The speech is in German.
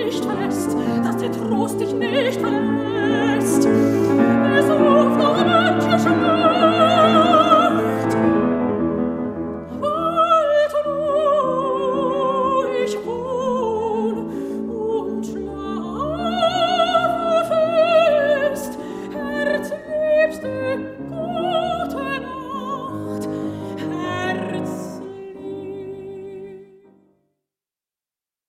nicht verlässt, dass der Trost dich nicht verlässt. Es ruft noch manche Nacht. Halt ruhig wohn und schlafe fest, herzliebste Gott.